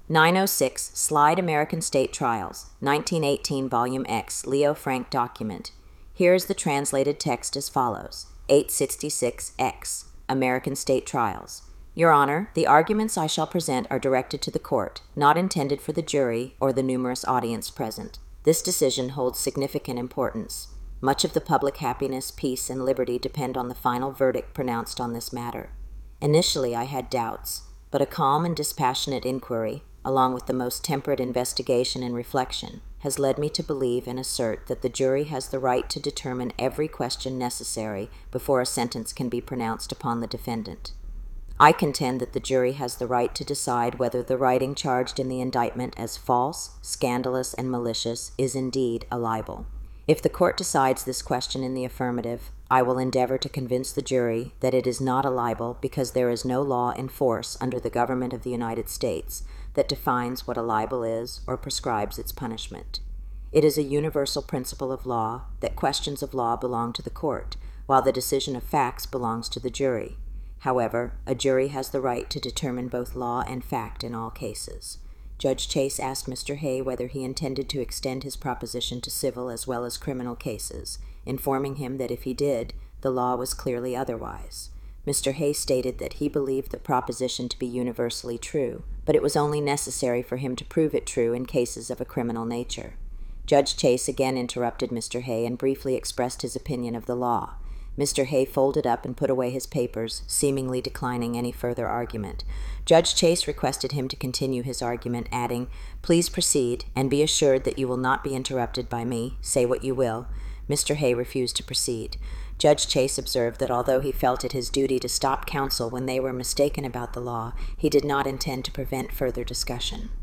906 Slide American State Trials, 1918 Volume X, Leo Frank document. Here is the translated text as follows. 866X, American State Trials. Your Honor, the arguments I shall present are directed to the court, not intended for the jury or the numerous audience present. This decision holds significant importance. Much of the public happiness, peace, and liberty depend on the final verdict pronounced on this matter. Initially, I had doubts, but a calm and dispassionate inquiry, along with the most temperate investigation and reflection, has led me to believe and assert that the jury has the right to determine every question necessary before a sentence can be pronounced upon the defendant. I contend that the jury has the right to decide whether the writing charged in the indictment as false, scandalous, and malicious is indeed a libel. If the court decides this question in the affirmative, I will endeavor to convince the jury that it is not a libel because there is no law in force under the government of the United States that defines what a libel is or prescribes its punishment. It is a universal principle of law that questions of law belong to the court, while the decision of facts belongs to the jury. However, a jury has the right to determine both law and fact in all cases. Judge Chase asked Mr. Hay whether he intended to extend his proposition to civil as well as criminal cases, informing him that if he did, the law was clearly otherwise. Mr. Hay stated that he believed the proposition to be universally true, but it was only necessary for him to prove it true in cases of a criminal nature. Judge Chase again interrupted Mr. Hay and briefly expressed his opinion of the law. Mr. Hay folded up and put away his papers, seemingly declining any further argument. Judge Chase requested him to continue his argument, adding, "Please proceed, and be assured that you will not be interrupted by me. Say what you will." Mr. Hay refused to proceed. Judge Chase observed that although he felt it his duty to stop counsel when they were mistaken about the law, he did not intend to prevent further discussion.